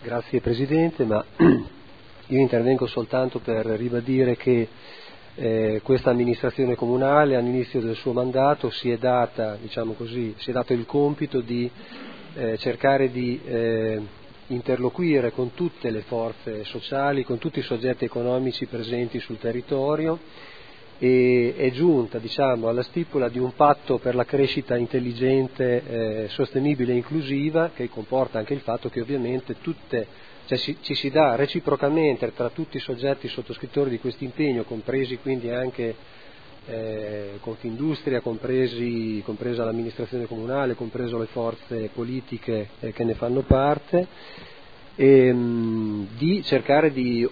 Grazie Presidente, ma io intervengo soltanto per ribadire che questa amministrazione comunale all'inizio del suo mandato si è data, diciamo così, si è dato il compito di cercare di interloquire con tutte le forze sociali, con tutti i soggetti economici presenti sul territorio, e è giunta, diciamo, alla stipula di un patto per la crescita intelligente, sostenibile e inclusiva, che comporta anche il fatto che ovviamente ci si dà reciprocamente tra tutti i soggetti sottoscrittori di questo impegno, compresi quindi anche Confindustria, compresa l'amministrazione comunale, compreso le forze politiche che ne fanno parte, di cercare di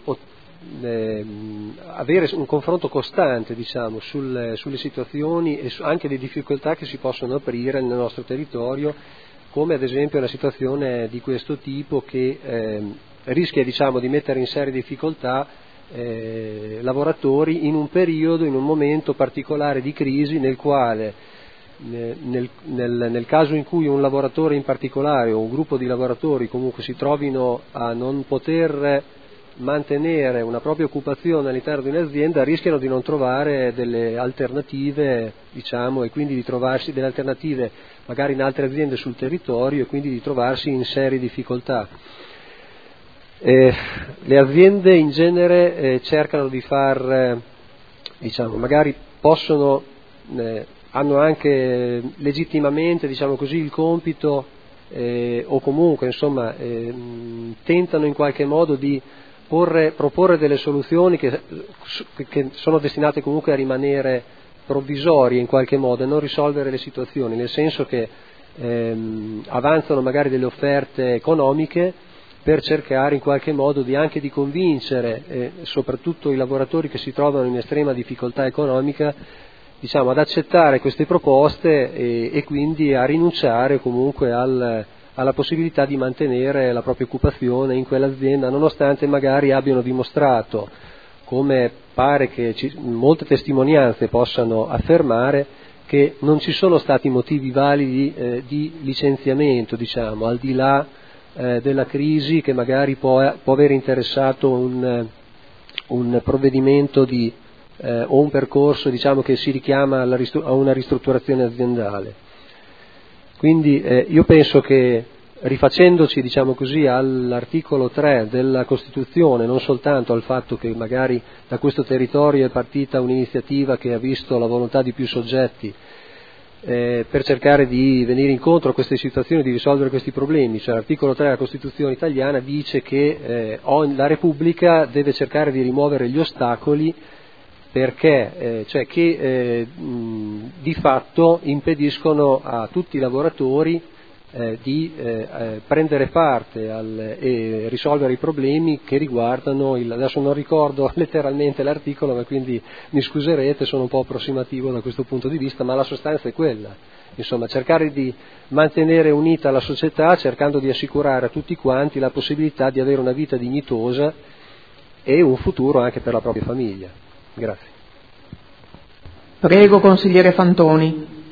avere un confronto costante, diciamo, sulle situazioni e anche le difficoltà che si possono aprire nel nostro territorio, come ad esempio una situazione di questo tipo che rischia, diciamo, di mettere in serie difficoltà lavoratori in un periodo, in un momento particolare di crisi nel quale nel caso in cui un lavoratore in particolare o un gruppo di lavoratori comunque si trovino a non poter mantenere una propria occupazione all'interno di un'azienda, rischiano di non trovare delle alternative, diciamo, e quindi di trovarsi delle alternative magari in altre aziende sul territorio e quindi di trovarsi in serie difficoltà. Le aziende in genere cercano di far, diciamo, magari hanno anche legittimamente, diciamo così, il compito o comunque, insomma, tentano in qualche modo di proporre delle soluzioni che sono destinate comunque a rimanere provvisorie in qualche modo e non risolvere le situazioni, nel senso che avanzano magari delle offerte economiche per cercare in qualche modo anche di convincere soprattutto i lavoratori che si trovano in estrema difficoltà economica, diciamo, ad accettare queste proposte e quindi a rinunciare comunque alla possibilità di mantenere la propria occupazione in quell'azienda, nonostante magari abbiano dimostrato, come pare che molte testimonianze possano affermare, che non ci sono stati motivi validi di licenziamento, diciamo, al di là della crisi che magari può aver interessato un provvedimento o un percorso, diciamo, che si richiama a una ristrutturazione aziendale. Quindi io penso che, rifacendoci, diciamo così, all'articolo 3 della Costituzione, non soltanto al fatto che magari da questo territorio è partita un'iniziativa che ha visto la volontà di più soggetti per cercare di venire incontro a queste situazioni, di risolvere questi problemi, cioè l'articolo 3 della Costituzione italiana dice che la Repubblica deve cercare di rimuovere gli ostacoli perché che di fatto impediscono a tutti i lavoratori di prendere parte e risolvere i problemi che riguardano adesso non ricordo letteralmente l'articolo, ma quindi mi scuserete, sono un po' approssimativo da questo punto di vista, ma la sostanza è quella, insomma, cercare di mantenere unita la società, cercando di assicurare a tutti quanti la possibilità di avere una vita dignitosa e un futuro anche per la propria famiglia. Grazie. Prego, consigliere Fantoni.